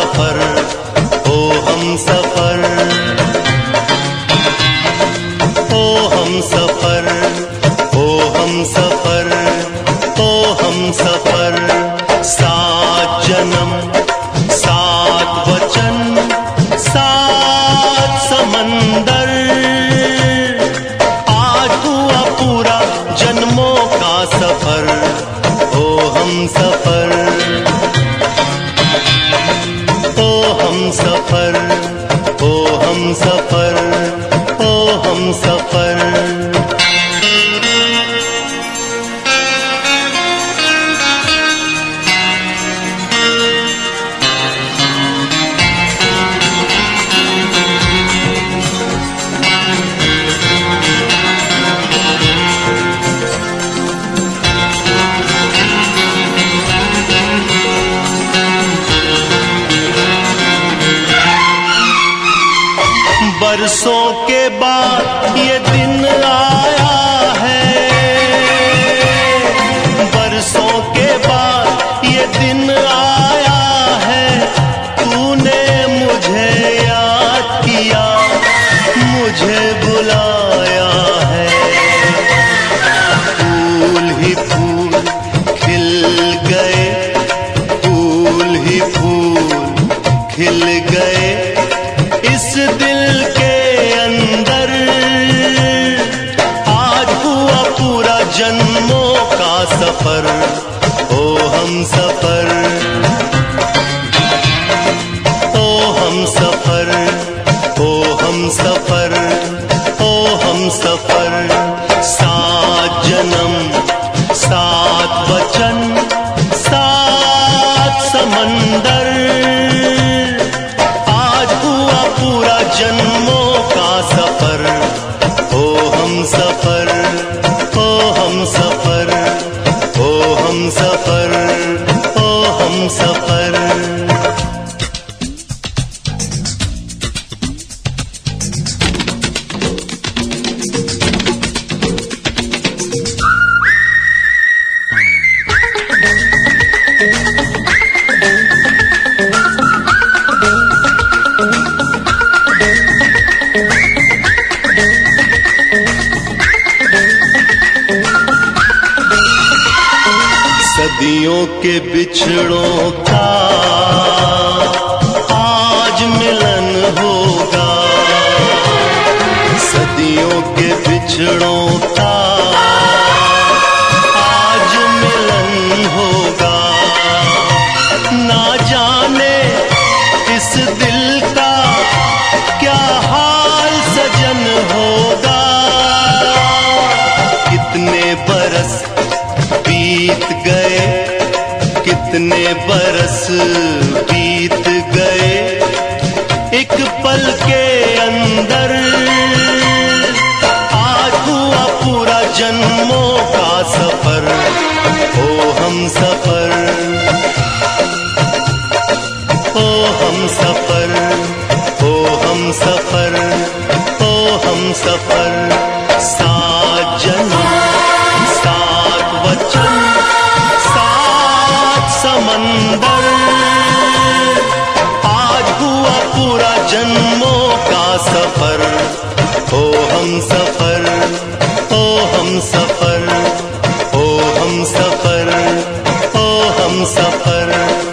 सफर, ओ हम सफर, ओ हम सफर, ओ हम सफर, ओ हम सफर। 7 जन्म 7 वचन 7 समंदर, आज हुआ पूरा जन्मों का सफर, ओ हम सफर, ओ हम सफर, ओ हम सफर, ओ हम सफर। बरसों के बाद ये दिन आया है, बरसों के बाद ये दिन आया है। तूने मुझे याद किया, मुझे बुलाया है। फूल ही फूल खिल गए, फूल ही फूल खिल गए इस दिल के अंदर। आज हुआ पूरा जन्मों का सफर, ओ हम सफर, ओ हम सफर, ओ हम सफर, ओ हम सफर। 7 जन्म 7 वचन 7 समंदर, पूरा जन्मों का सफर, ओ हम सफर, ओ हम सफर, ओ हम सफर, ओ हम सफर। सदियों के बिछड़ों का आज मिलन होगा, सदियों के बिछड़ों का आज मिलन होगा। ना जाने इस दिल का क्या हाल सजन होगा। कितने बरस बीत गए, कितने बरस बीत गए एक पल के अंदर। आज हुआ पूरा जन्मों का सफर, ओ हम सफर, ओ हम सफर, ओ हम सफर, ओ हम सफर। 7 जन्म 7 वचन 7 समंदर, आज हुआ पूरा जन्मों का सफर, ओ हम सफर, ओ हम सफर, ओ हम सफर, ओ हम सफर।